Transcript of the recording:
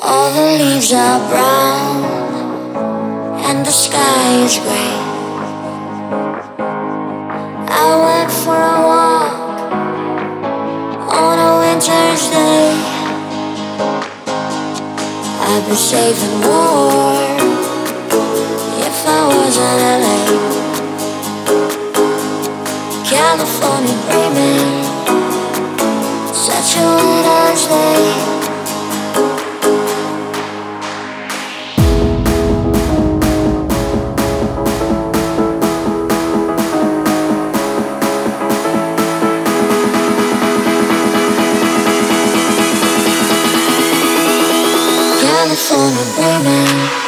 All the leaves are brown and the sky is gray. I went for a walk on a winter's day. I'd be safe and warm if I was in LA. California dreaming, such a winter's day. California dreaming.